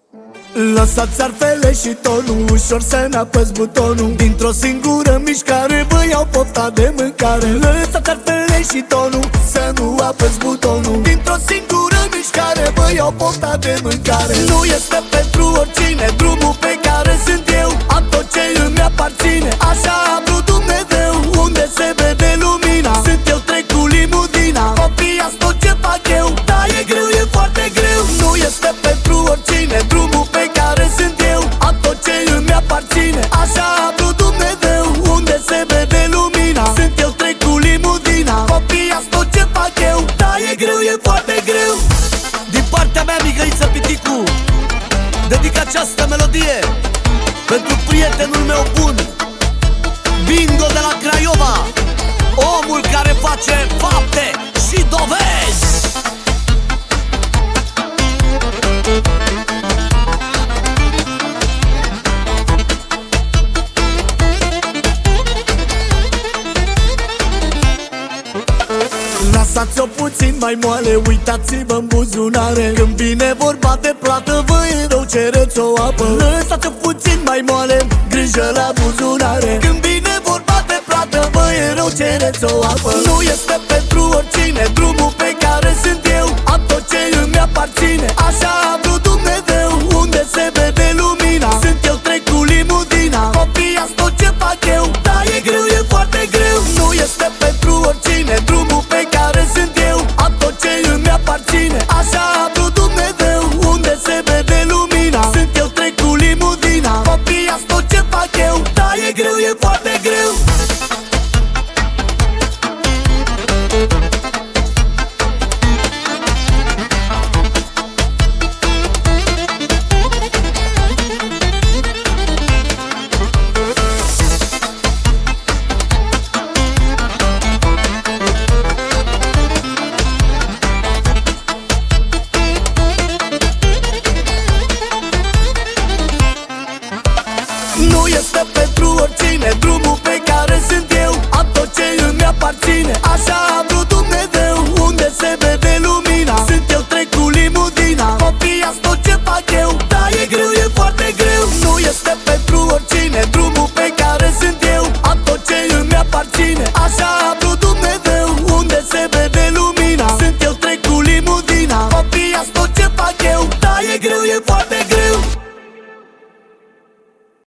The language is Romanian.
Lăsați arfele și tonul, ușor să-mi apăs butonul. Dintr-o singură mișcare vă iau pofta de mâncare. Lăsați arfele și tonul, să nu apăs butonul. Dintr-o singură mișcare vă iau pofta de mâncare. Nu este pentru oricine drumul pe care sunt eu. Am tot ce îmi aparține, așa a vrut Dumnezeu. Unde se vede lumina, sunt eu, trec cu limuzina. Copii, ați tot ce fac eu, da, e greu, e foarte greu. Nu este pentru oricine drumul pe care sunt eu. Am tot ce îmi aparține, așa a vrut Dumnezeu. Unde se vede lumina, sunt eu, trec cu limuzina. Copii, ați tot ce fac eu, da, e greu, e foarte greu. Din partea mea, Mihăiță Piticu, dedic această melodie pentru prietenul meu bun, Bingo de la Craiova, omul care face fapte și dovezi. Lăsați-o puțin mai moale, uitați-vă în buzunare. Când vine vorba de plată, vă e rău, cereți o apă. Lăsați-o puțin mai moale, grijă la buzunare. Când vine vorba de plată, vă e rău, cereți o apă. Nu este pentru oricine drumul pe care sunt eu. Am tot ce îmi aparține, așa a vrut Dumnezeu. Unde se vede lumina, sunt eu, trec cu limuzina. Copii, ați tot ce fac eu, da, e greu, e foarte greu. Nu este pentru oricine drumul pe care sunt eu. Am tot ce îmi aparține, așa a vrut Dumnezeu. Unde se vede lumina, sunt eu, trec cu limuzina. Copii, ați tot ce fac eu, da, e greu, e foarte greu. Nu este pentru oricine drumul pe care sunt eu. Am tot ce îmi aparține,